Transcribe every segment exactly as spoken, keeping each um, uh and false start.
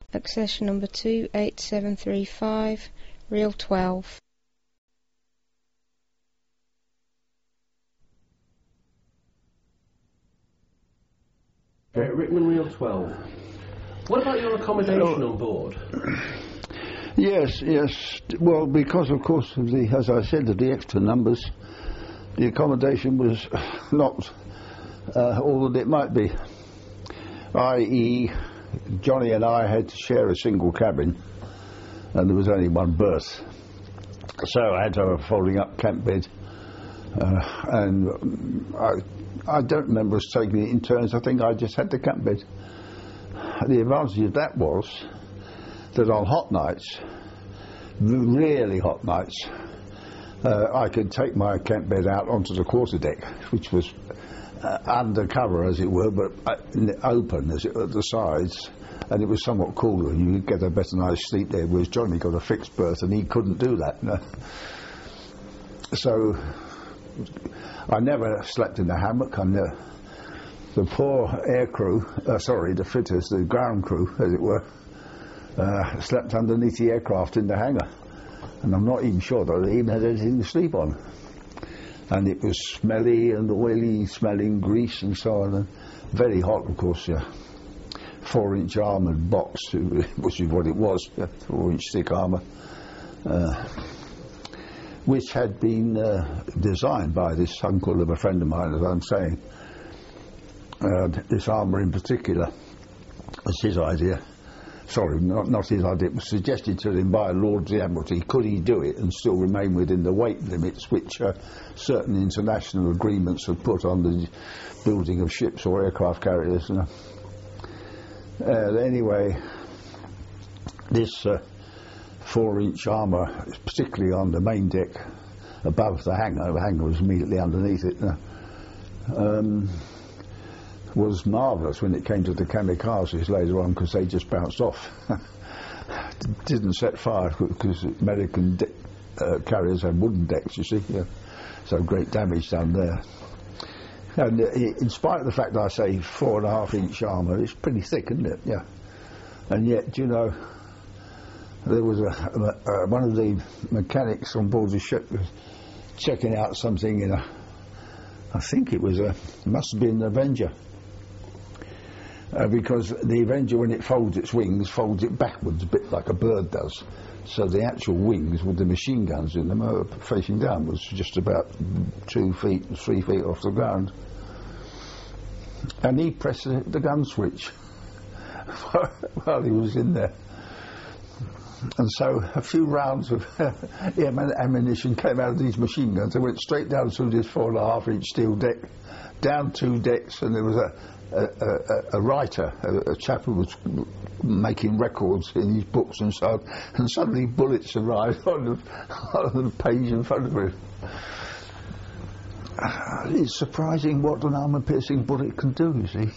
Accession number two eight seven three five, reel twelve. Okay, Rickman reel twelve. What about your accommodation on board? Yes, yes. Well, because of course of the, as I said, of the extra numbers, the accommodation was not uh, all that it might be. that is, Johnny and I had to share a single cabin, and there was only one berth. So I had to have a folding up camp bed, uh, and I, I don't remember us taking it in turns. I think I just had the camp bed. The advantage of that was that on hot nights, really hot nights, uh, I could take my camp bed out onto the quarterdeck, which was uh, under cover, as it were, but uh, open as it, at the sides, and it was somewhat cooler. You could get a better night's sleep there, whereas Johnny got a fixed berth, and he couldn't do that. No. So I never slept in the hammock. I never, the poor air crew, uh, sorry, the fitters, the ground crew, as it were, uh, slept underneath the aircraft in the hangar, and I'm not even sure that they even had anything to sleep on. And it was smelly and oily, smelling grease and so on, and very hot, of course. Yeah, four-inch armoured box, which is what it was, yeah, four-inch thick armour, uh, which had been uh, designed by this uncle of a friend of mine, as I'm saying. Uh, this armour in particular was his idea. Sorry, not, not his idea. It was suggested to him by Lord the Admiralty. Could he do it and still remain within the weight limits which uh, certain international agreements have put on the building of ships or aircraft carriers? You know? uh, anyway, this uh, four-inch armour, particularly on the main deck above the hangar, the hangar was immediately underneath it, you know, um, was marvellous when it came to the kamikazes later on, because they just bounced off. Didn't set fire because American de- uh, carriers had wooden decks, you see, yeah. So great damage done there. And uh, in spite of the fact that I say four and a half inch armour, it's pretty thick, isn't it? Yeah. And yet, you know, there was a, a, a one of the mechanics on board the ship was checking out something in a, I think it was a, it must have been an Avenger. Uh, because the Avenger, when it folds its wings, folds it backwards a bit like a bird does. So the actual wings with the machine guns in them are facing downwards, just about two feet, three feet off the ground. And he pressed the, the gun switch while he was in there. And so a few rounds of ammunition came out of these machine guns. They went straight down through this four and a half inch steel deck, down two decks, and there was a A, a, a writer, a, a chap who was making records in his books and so on, and suddenly bullets arrived on the, on the page in front of him. Uh, it's surprising what an armour-piercing bullet can do, you see.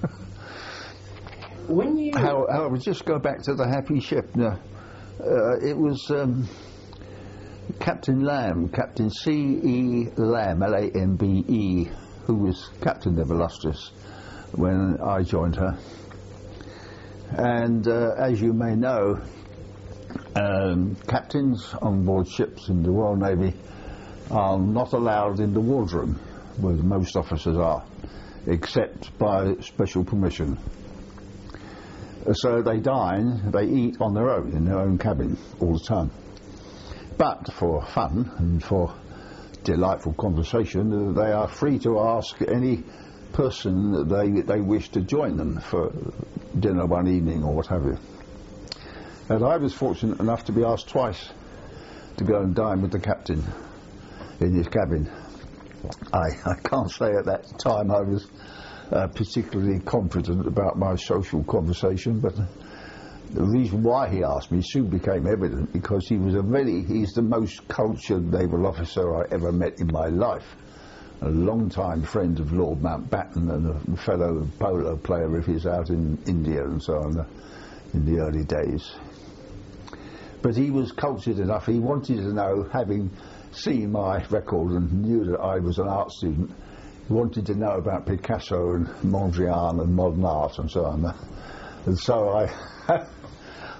When you... How, how, just go back to the Happy Ship. Now, uh, it was um, Captain Lamb, Captain C E Lamb, L A M B E, who was captain of Illustrious when I joined her. And uh, as you may know, um, captains on board ships in the Royal Navy are not allowed in the wardroom, where most officers are, except by special permission. So they dine, they eat on their own, in their own cabin, all the time. But for fun and for delightful conversation, they are free to ask any person that they, they wish to join them for dinner one evening or what have you. And I was fortunate enough to be asked twice to go and dine with the captain in his cabin. I, I can't say at that time I was uh, particularly confident about my social conversation, but the reason why he asked me soon became evident, because he was a very, he's the most cultured naval officer I ever met in my life. A long-time friend of Lord Mountbatten and a fellow polo player of his out in India and so on, uh, in the early days. But he was cultured enough, he wanted to know, having seen my record and knew that I was an art student, he wanted to know about Picasso and Mondrian and modern art and so on. And so I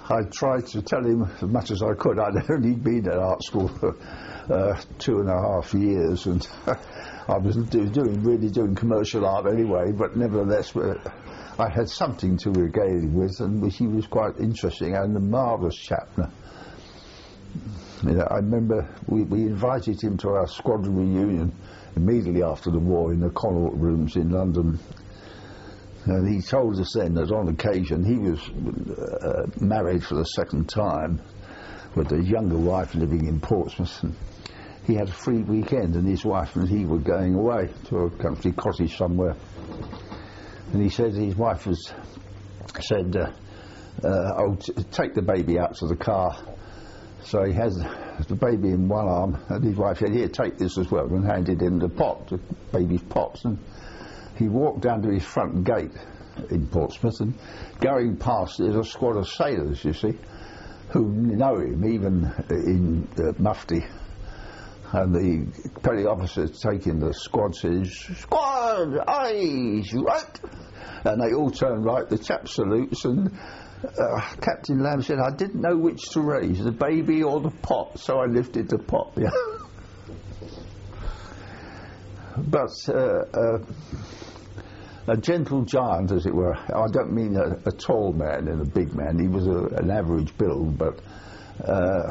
I tried to tell him as much as I could. I'd only been at art school for uh, two and a half years, and I was do, doing really doing commercial art anyway. But nevertheless, uh, I had something to regale him with, and which he was quite interesting and a marvellous chap. You know, I remember we, we invited him to our squadron reunion immediately after the war in the Connaught Rooms in London. And he told us then that on occasion he was uh, married for the second time with a younger wife living in Portsmouth, and he had a free weekend, and his wife and he were going away to a country cottage somewhere. And he said his wife was said, uh, uh, "Oh, t- take the baby out to the car." So he has the baby in one arm, and his wife said, "Here, take this as well," and handed him the pot, the baby's pots. And he walked down to his front gate in Portsmouth, and going past there's a squad of sailors, you see, who know him, even in uh, mufti. And the petty officer taking the squad says, "Squad, eyes, right?" And they all turn right, the chap salutes, and uh, Captain Lamb said, "I didn't know which to raise, the baby or the pot, so I lifted the pot." Yeah. But uh, uh, a gentle giant, as it were. I don't mean a, a tall man and a big man. He was a, an average build, but uh,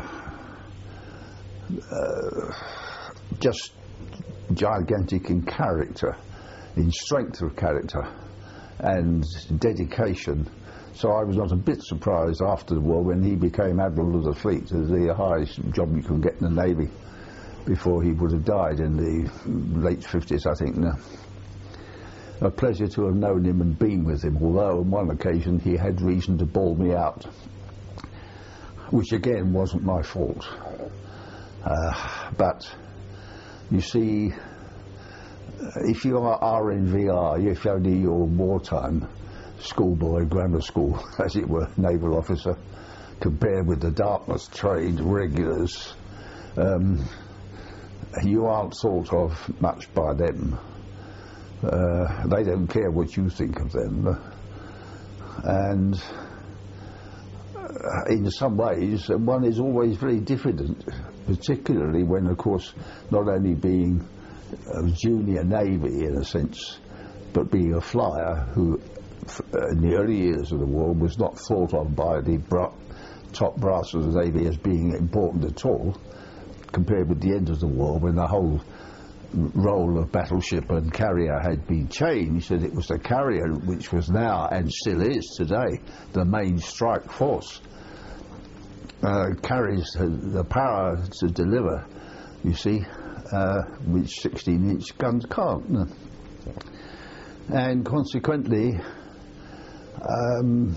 uh, just gigantic in character, in strength of character and dedication. So I was not a bit surprised after the war when he became Admiral of the Fleet, as the highest job you can get in the Navy, before he would have died in the late fifties, I think. Now, a pleasure to have known him and been with him, although on one occasion he had reason to bawl me out, which again wasn't my fault. Uh, but you see, if you are R N V R, if only your wartime schoolboy, grammar school, as it were, naval officer, compared with the Dartmouth trained regulars, um, you aren't thought of much by them. Uh, they don't care what you think of them. And uh, in some ways, one is always very diffident, particularly when, of course, not only being a junior Navy in a sense, but being a flyer who, in the early years of the war, was not thought of by the bra- top brass of the Navy as being important at all, compared with the end of the war, when the whole role of battleship and carrier had been changed, and it was the carrier which was now, and still is today, the main strike force. Uh, carries the power to deliver, you see, uh, which sixteen inch guns can't. No. And consequently, um,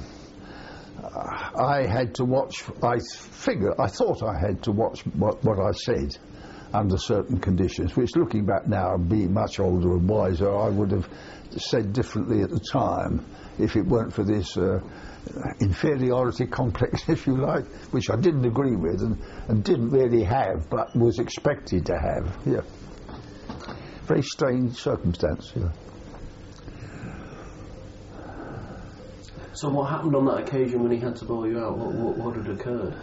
I had to watch, I figure, I thought I had to watch what, what I said under certain conditions, which looking back now and being much older and wiser, I would have said differently at the time if it weren't for this uh, inferiority complex, if you like, which I didn't agree with and, and didn't really have, but was expected to have. Yeah. Very strange circumstance, yeah. So what happened on that occasion when he had to bail you out? What, what, what had occurred?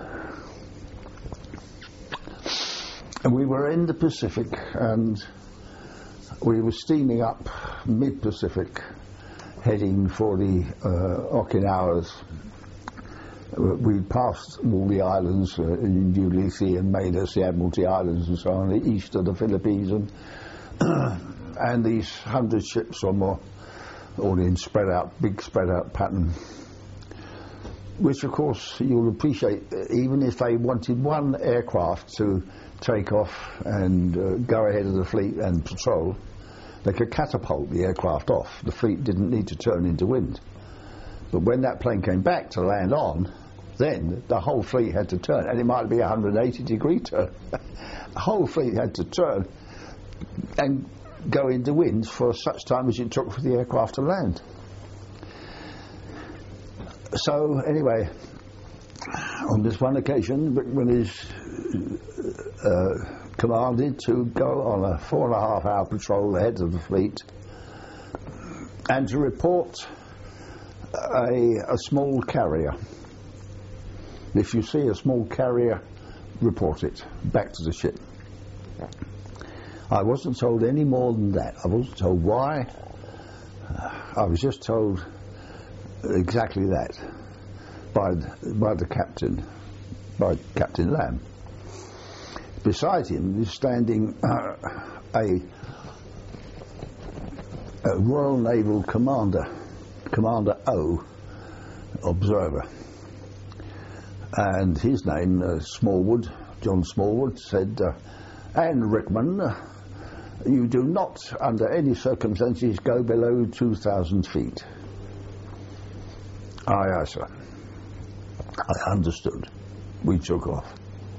And we were in the Pacific, and we were steaming up mid-Pacific, heading for the uh, Okinawas. We passed all the islands uh, in Ulysses and Manus, the Admiralty Islands and so on, the east of the Philippines, and and these hundred ships or more, all in spread out, big spread out pattern. Which, of course, you'll appreciate, even if they wanted one aircraft to take off and uh, go ahead of the fleet and patrol, they could catapult the aircraft off. The fleet didn't need to turn into wind. But when that plane came back to land on, then the whole fleet had to turn, and it might be a one hundred eighty degree turn. The whole fleet had to turn and go into wind for such time as it took for the aircraft to land. So anyway, on this one occasion, Rickman is uh, commanded to go on a four and a half hour patrol ahead of the fleet and to report a, a small carrier If you see a small carrier, report it back to the ship. I wasn't told any more than that. I wasn't told why. Uh, I was just told exactly that by by the captain, by Captain Lamb. Beside him is standing uh, a, a Royal Naval Commander, Commander O, observer. And his name, uh, Smallwood, John Smallwood, said, uh, Anne Rickman, uh, you do not, under any circumstances, go below two thousand feet. Aye, aye, sir. I understood. We took off.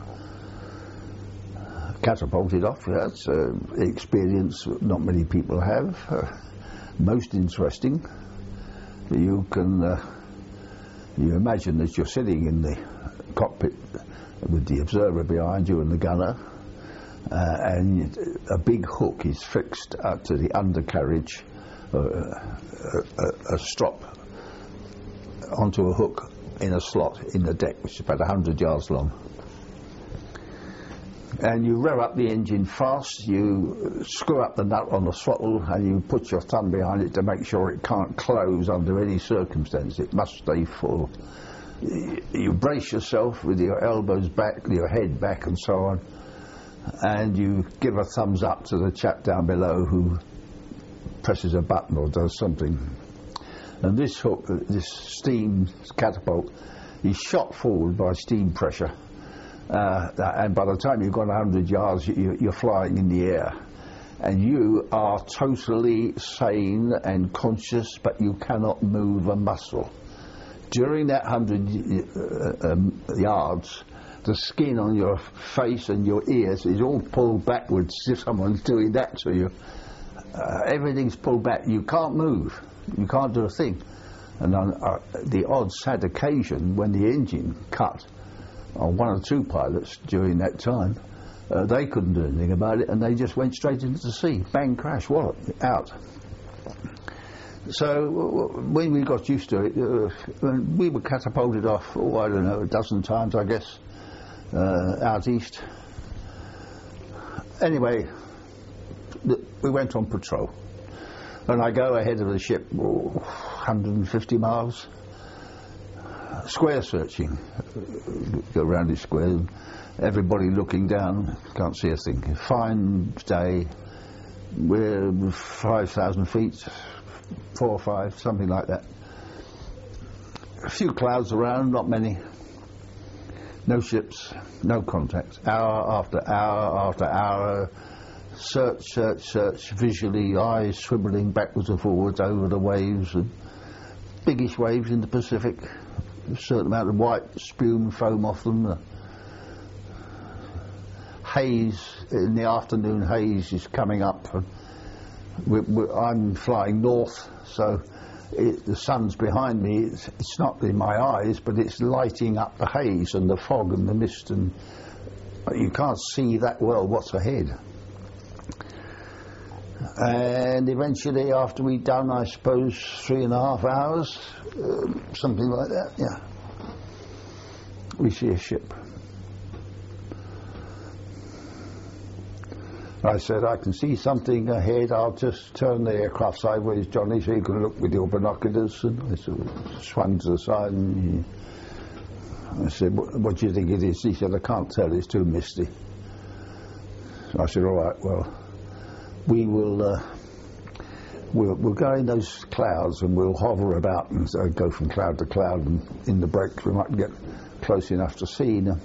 Catapulted off, that's uh, experience not many people have. Uh, most interesting. You can, uh, you imagine that you're sitting in the cockpit with the observer behind you and the gunner, uh, and a big hook is fixed up to the undercarriage, uh, a, a, a strop onto a hook in a slot in the deck, which is about a hundred yards long. And you rev up the engine fast, you screw up the nut on the throttle, and you put your thumb behind it to make sure it can't close under any circumstance. It must stay full. You brace yourself with your elbows back, your head back, and so on, and you give a thumbs up to the chap down below who presses a button or does something. And this hook, this steam catapult, is shot forward by steam pressure. Uh, and by the time you've gone a hundred yards, you, you're flying in the air. And you are totally sane and conscious, but you cannot move a muscle. During that hundred uh, um, yards, the skin on your face and your ears is all pulled backwards as if someone's doing that to you. Uh, everything's pulled back. You can't move. You can't do a thing. And on uh, the odd sad occasion when the engine cut, on one or two pilots during that time, uh, they couldn't do anything about it, and they just went straight into the sea. Bang, crash, wallop, out. So when we got used to it, uh, we were catapulted off, oh, I don't know, a dozen times, I guess, uh, out east. Anyway, th- we went on patrol. And I go ahead of the ship, oh, one hundred fifty miles, square searching. Go around the square, everybody looking down, can't see a thing. Fine day, we're five thousand feet, four or five, something like that. A few clouds around, not many. No ships, no contact. Hour after hour after hour, search, search, search, visually, eyes swiveling backwards and forwards over the waves, and biggish waves in the Pacific, a certain amount of white spume foam off them. Uh, haze, in the afternoon haze is coming up. And we, we, I'm flying north, so it, the sun's behind me. It's, it's not in my eyes, but it's lighting up the haze and the fog and the mist, and you can't see that well what's ahead. And eventually, after we'd done, I suppose, three and a half hours, uh, something like that, yeah, we see a ship. I said, I can see something ahead, I'll just turn the aircraft sideways, Johnny, so you can look with your binoculars. And I sort of swung to the side, and he, I said, what, what do you think it is? He said, I can't tell, it's too misty. So I said, all right, well, we will uh, we'll, we'll go in those clouds and we'll hover about and so go from cloud to cloud, and in the breaks we might get close enough to see. Now,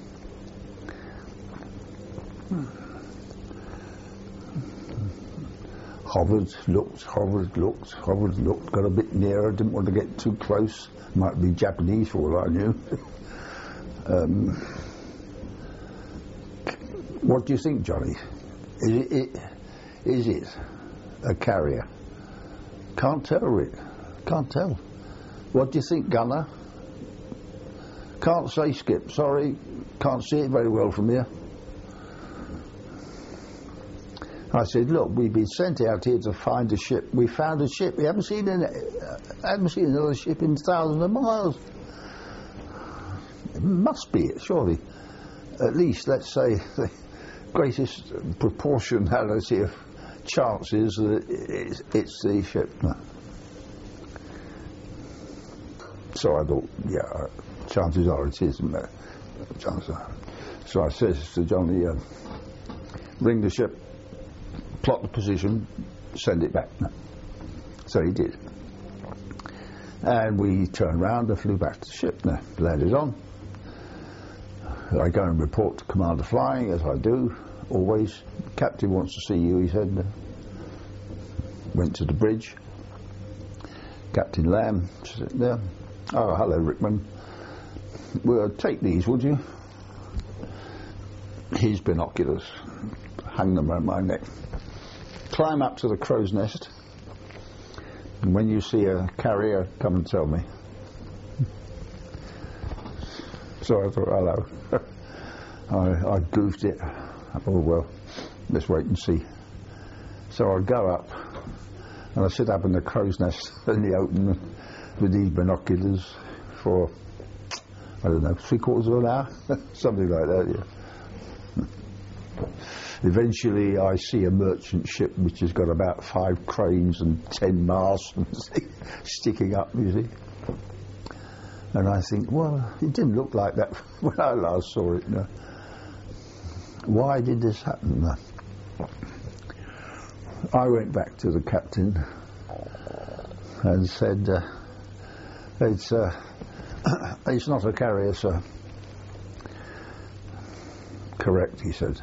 hovered, looked, hovered, looked, hovered, looked, got a bit nearer, didn't want to get too close. Might be Japanese for all I knew. um, what do you think, Johnny? Is it, it Is it a carrier? Can't tell, Rick. Can't tell. What do you think, gunner? Can't say, Skip. Sorry, can't see it very well from here. I said, look, we've been sent out here to find a ship. We found a ship. We haven't seen any, uh, haven't seen another ship in thousands of miles. must be it, surely. At least, let's say, the greatest proportionality of chances that it's, it's the ship. No. So I thought, yeah, chances are it is. Chances are. So I says to Johnny, uh, ring the ship, plot the position, send it back. No. So he did. And we turned round and flew back to the ship. Now, landed on. I go and report to Commander Flying, as I do, always. Captain wants to see you, he said. Went to the bridge. Captain Lamb sitting there. Oh, hello, Rickman. Well, take these, would you? His binoculars. Hang them around my neck. Climb up to the crow's nest. And when you see a carrier, come and tell me. So I thought, hello. I, I goofed it. Oh, well, let's wait and see. So I go up, and I sit up in the crow's nest in the open with these binoculars for, I don't know, three quarters of an hour? Something like that, yeah. Eventually I see a merchant ship which has got about five cranes and ten masts sticking up, you see. And I think, well, it didn't look like that when I last saw it. No. Why did this happen? No. I went back to the captain and said, uh, it's, uh, it's not a carrier, sir. Correct, he said.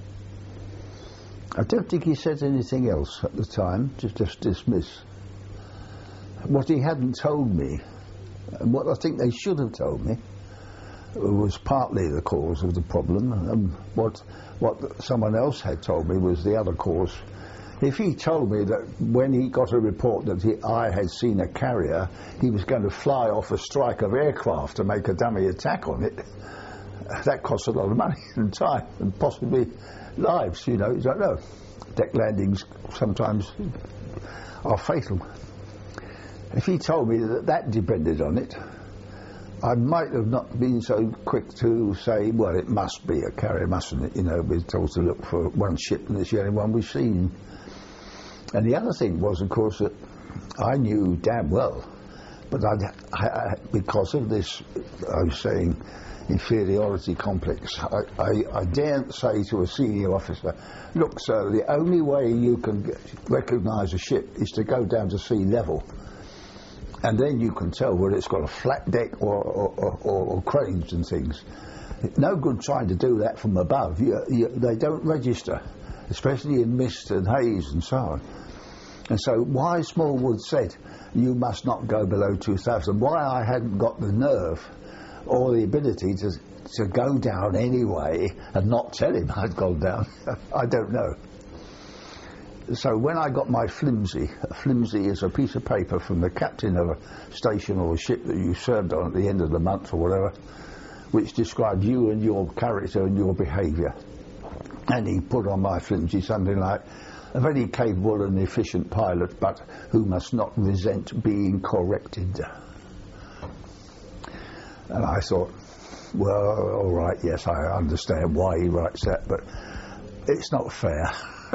I don't think he said anything else at the time, just, just dismiss. What he hadn't told me, and what I think they should have told me, was partly the cause of the problem, and what, what someone else had told me was the other cause. If he told me that when he got a report that he, I had seen a carrier, he was going to fly off a strike of aircraft to make a dummy attack on it, that costs a lot of money and time and possibly lives, you know, you don't know. Deck landings sometimes are fatal. If he told me that that depended on it, I might have not been so quick to say, well, it must be a carrier, mustn't it? You know, we're told to look for one ship and it's the only one we've seen. And the other thing was, of course, that I knew damn well, but I'd, I, I, because of this, I was saying, inferiority complex, I, I, I daren't say to a senior officer, look, sir, the only way you can recognise a ship is to go down to sea level, and then you can tell whether it's got a flat deck or, or, or, or cranes and things. No good trying to do that from above. You, you, they don't register, especially in mist and haze and so on. And so why Smallwood said you must not go below two thousand, why I hadn't got the nerve or the ability to to go down anyway and not tell him I'd gone down, I don't know. So when I got my flimsy, a flimsy is a piece of paper from the captain of a station or a ship that you served on at the end of the month or whatever, which described you and your character and your behaviour. And he put on my flimsy something like, a very capable and efficient pilot, but who must not resent being corrected. And I thought, well, all right, yes, I understand why he writes that, but it's not fair.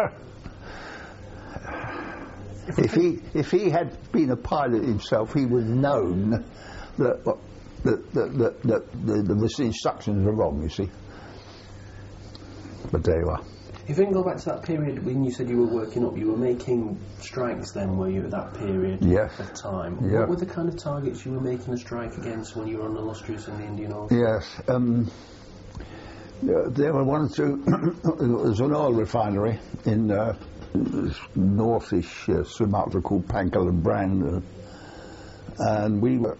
if he if he had been a pilot himself, he would have known that that that, that, that the, the instructions were wrong, you see. But there you are. If you can go back to that period when you said you were working up, you were making strikes then, were you, at that period yes. of time? Yeah. What were the kind of targets you were making a strike against when you were on Illustrious in the Indian Ocean? Yes. Um, there were one or two. There was an oil refinery in uh, northish uh, Sumatra called Pangkalan Brand, uh, and we were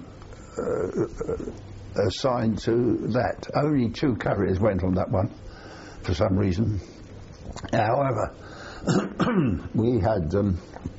uh, assigned to that. Only two carriers went on that one for some reason. However, we had, um,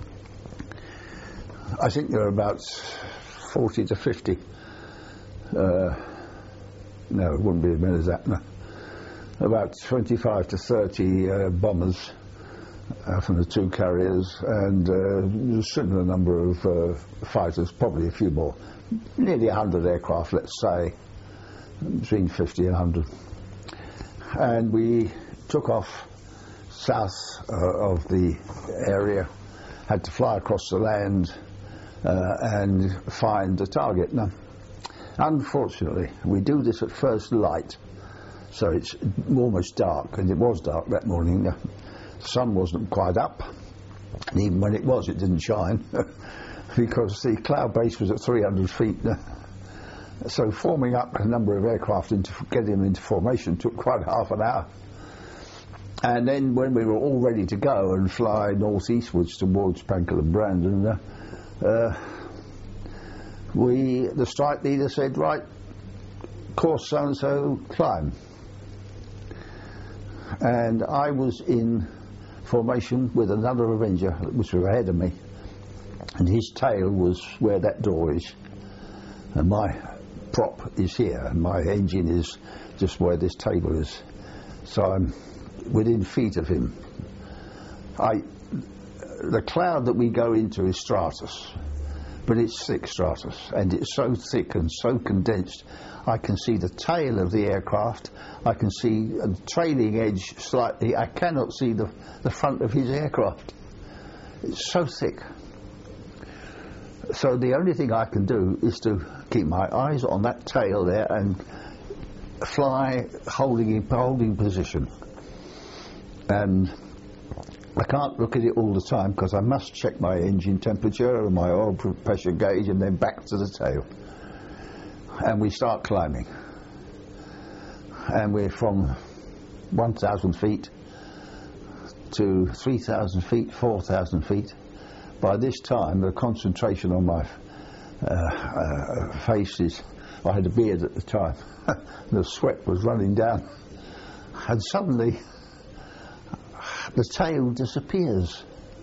I think there were about forty to fifty, uh, no, it wouldn't be as many as that, no. About twenty-five to thirty uh, bombers uh, from the two carriers, and uh, a similar number of uh, fighters, probably a few more, nearly one hundred aircraft, let's say. between fifty and one hundred. And we took off south uh, of the area, had to fly across the land uh, and find the target. Now, unfortunately, we do this at first light, so it's almost dark, and it was dark that morning. The sun wasn't quite up, and even when it was, it didn't shine, because the cloud base was at three hundred feet. So forming up a number of aircraft, into getting them into formation, took quite half an hour. And then when we were all ready to go and fly northeastwards towards Pankow and Brandon, uh, uh, we, the strike leader said, right, course so-and-so, climb. And I was in formation with another Avenger, which was ahead of me, and his tail was where that door is, and my prop is here, and my engine is just where this table is. So I'm within feet of him. I, the cloud that we go into is stratus, but it's thick stratus, and it's so thick and so condensed. I can see the tail of the aircraft, I can see a trailing edge slightly, I cannot see the, the front of his aircraft. It's so thick. So the only thing I can do is to keep my eyes on that tail there and fly holding in holding position. And I can't look at it all the time because I must check my engine temperature and my oil pressure gauge, and then back to the tail. And we start climbing. And we're from one thousand feet to three thousand feet, four thousand feet. By this time, the concentration on my uh, uh, face is, I had a beard at the time, the sweat was running down, and suddenly the tail disappears.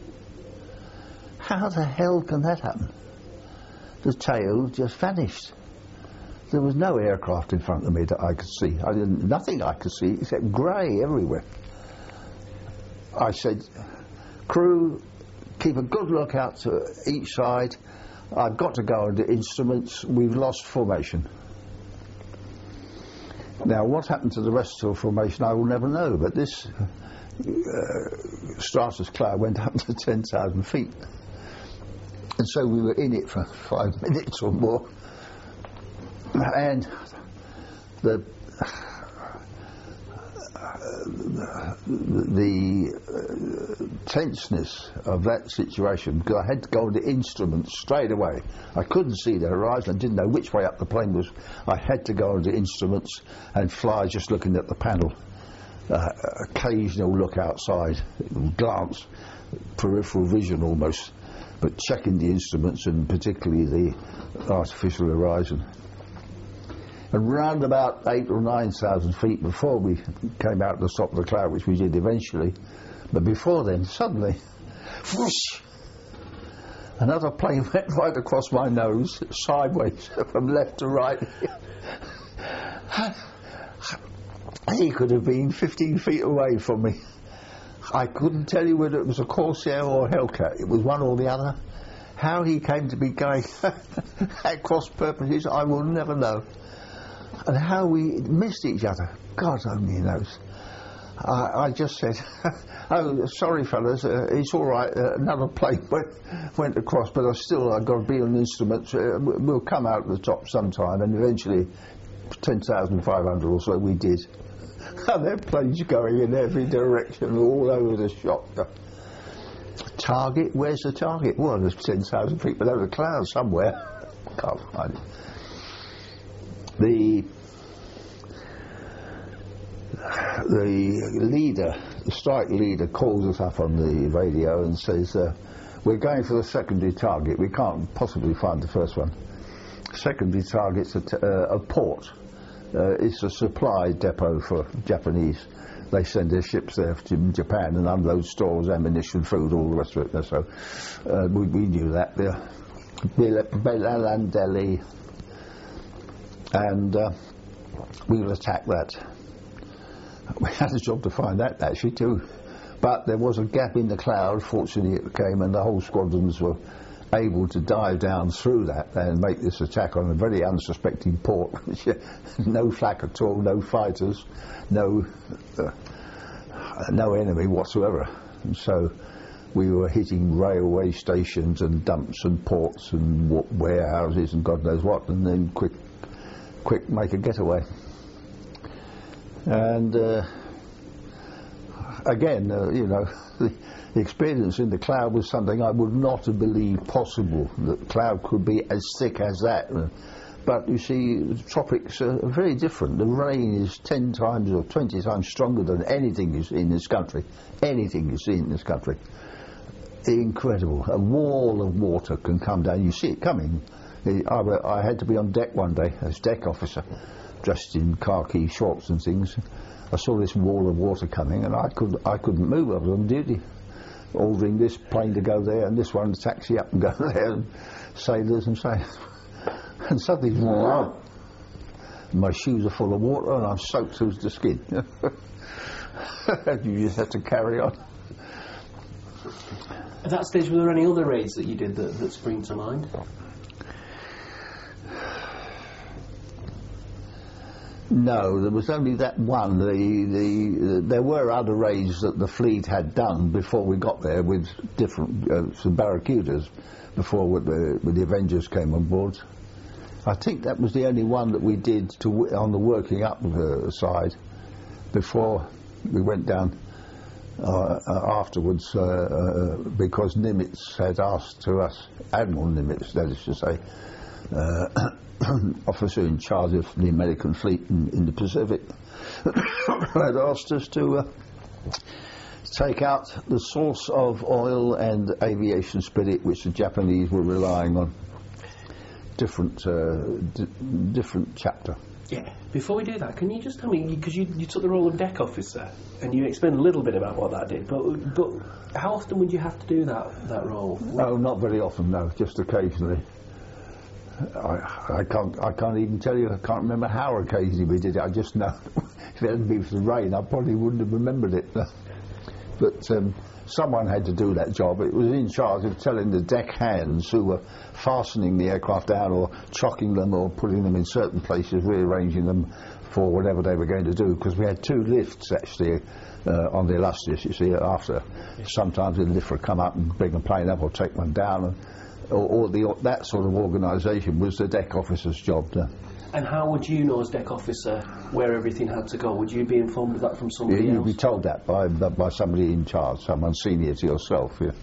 How the hell can that happen? The tail just vanished. There was no aircraft in front of me that I could see. I didn't, nothing I could see except grey everywhere. I said, crew, keep a good look out to each side. I've got to go into instruments. We've lost formation. Now, what happened to the rest of the formation, I will never know, but this uh, stratus cloud went up to ten thousand feet. And so we were in it for five minutes or more. And the the uh, tenseness of that situation, because I had to go into instruments straight away. I couldn't see the horizon, I didn't know which way up the plane was. I had to go into instruments and fly just looking at the panel. Uh, occasional look outside, glance, peripheral vision almost, but checking the instruments and particularly the artificial horizon. And round about eight or nine thousand feet before we came out to the top of the cloud, which we did eventually, but before then, suddenly, whoosh, another plane went right across my nose, sideways, from left to right. He could have been fifteen feet away from me. I couldn't tell you whether it was a Corsair or a Hellcat. It was one or the other. How he came to be going at cross purposes, I will never know. And how we missed each other, God only knows. I, I just said, oh, sorry fellas, uh, it's all right, uh, another plane went, went across, but I still, I've got to be on instruments, uh, we'll come out at the top sometime, and eventually, ten thousand five hundred or so, we did. And there are planes going in every direction, all over the shop. Target, where's the target? Well, there's ten thousand feet below the clouds somewhere. Can't find it. The the leader, the strike leader, calls us up on the radio and says, uh, we're going for the secondary target. We can't possibly find the first one. Secondary target's a, t uh, a port. Uh, it's a supply depot for Japanese. They send their ships there to Japan and unload stores, ammunition, food, all the rest of it. So uh, we, we knew that. Belandeli. And uh, we will attack that. We had a job to find that actually too, but there was a gap in the cloud. Fortunately, it came, and the whole squadrons were able to dive down through that and make this attack on a very unsuspecting port. No flak at all, no fighters, no uh, no enemy whatsoever. And so we were hitting railway stations and dumps and ports and wa- warehouses and God knows what, and then quick, quick make a getaway. And uh, again, uh, you know, the, the experience in the cloud was something I would not have believed possible, that cloud could be as thick as that. But you see, the tropics are very different. The rain is ten times or twenty times stronger than anything you see in this country. Anything you see in this country. Incredible. A wall of water can come down. You see it coming. I, I had to be on deck one day as deck officer, dressed in khaki shorts and things. I saw this wall of water coming, and I could I couldn't move. I was on duty, ordering this plane to go there and this one to taxi up and go there, and sailors and sailors. And suddenly, wow, my shoes are full of water and I'm soaked to the skin. You just have to carry on. At that stage, were there any other raids that you did that, that spring to mind? No, there was only that one. The, the, uh, there were other raids that the fleet had done before we got there with different, uh, some barracudas, before with the, with the Avengers came on board. I think that was the only one that we did to w- on the working up uh, side before we went down uh, uh, afterwards, uh, uh, because Nimitz had asked to us, Admiral Nimitz, that is to say, uh, officer in charge of the American fleet in, in the Pacific, had asked us to uh, take out the source of oil and aviation spirit which the Japanese were relying on. Different, uh, d- different chapter. Yeah. Before we do that, can you just tell me, because you, you took the role of deck officer, and you explained a little bit about what that did, but but how often would you have to do that that role? Oh, not very often, no. Just occasionally. I, I can't. I can't even tell you. I can't remember how occasionally we did it. I just know if it hadn't been for the rain, I probably wouldn't have remembered it. But um, someone had to do that job. It was in charge of telling the deck hands who were fastening the aircraft down or chocking them or putting them in certain places, rearranging them for whatever they were going to do, because we had two lifts actually uh, on the Illustrious, you see, after. Sometimes the lift would come up and bring a plane up or take one down, and, or, or the, that sort of organisation was the deck officer's job. Uh, And how would you know as deck officer where everything had to go? Would you be informed of that from somebody yeah, else? You'd be told that by, by somebody in charge, someone senior to yourself, yeah.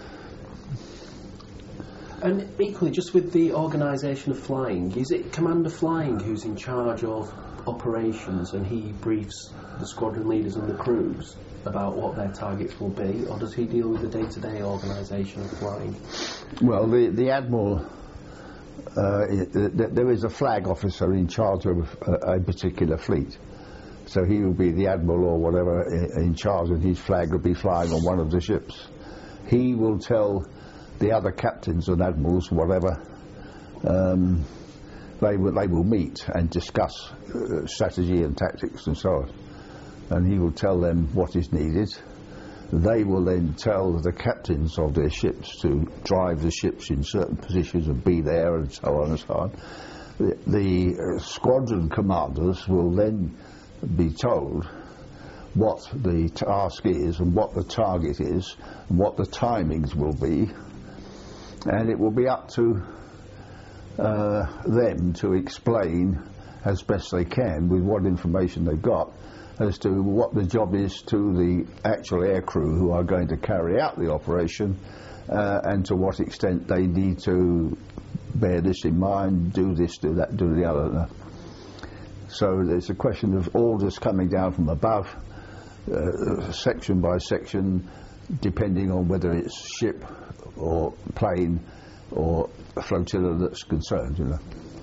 And equally, just with the organisation of flying, is it Commander Flying who's in charge of operations and he briefs the squadron leaders and the crews about what their targets will be, or does he deal with the day-to-day organisation of flying? Well, the, the Admiral... Uh, it, th- there is a flag officer in charge of a, a particular fleet, so he will be the admiral or whatever in, in charge, and his flag will be flying on one of the ships. He will tell the other captains and admirals, whatever, um, they will they will meet and discuss uh, strategy and tactics and so on, and he will tell them what is needed. They will then tell the captains of their ships to drive the ships in certain positions and be there and so on and so on. The, the uh, squadron commanders will then be told what the task is and what the target is and what the timings will be, and it will be up to uh, them to explain as best they can with what information they've got as to what the job is to the actual aircrew who are going to carry out the operation, uh, and to what extent they need to bear this in mind, do this, do that, do the other. So there's a question of orders coming down from above, uh, section by section, depending on whether it's ship or plane or flotilla that's concerned, you know.